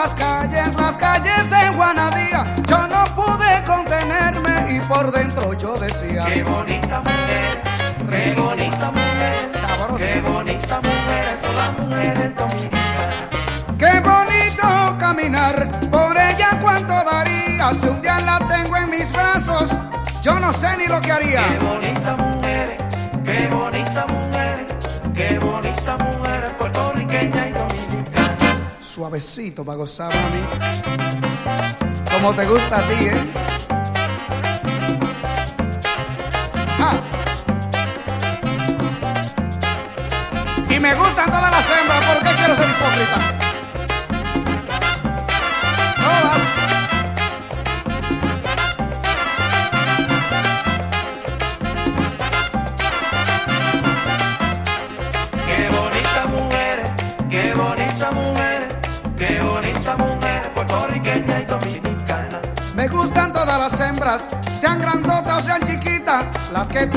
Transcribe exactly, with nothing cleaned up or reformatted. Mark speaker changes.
Speaker 1: las calles, las calles de Juanadía, yo no pude contenerme y por dentro yo decía:
Speaker 2: qué bonita mujer, qué bonita mujer,
Speaker 1: sabrosa,
Speaker 2: qué bonita mujer, son las mujeres dominicanas.
Speaker 1: Qué bonito caminar por ella, cuánto daría si un día la tengo en mis brazos, yo no sé ni lo que haría.
Speaker 2: Qué bonita mujer, qué bonita mujer, qué bonita mujer, puertorriqueña y dominicana.
Speaker 1: Suavecito para gozar, mami, como te gusta a ti, ¿eh? Ah. Y me gustan todas las hembras, ¿por qué quiero ser hipócrita? Todas.
Speaker 2: Qué bonita mujer, qué bonita mujer, qué bonita mujer, puertorriqueña y dominicana.
Speaker 1: Me gustan todas las hembras, sean grandotas o sean chiquitas, las que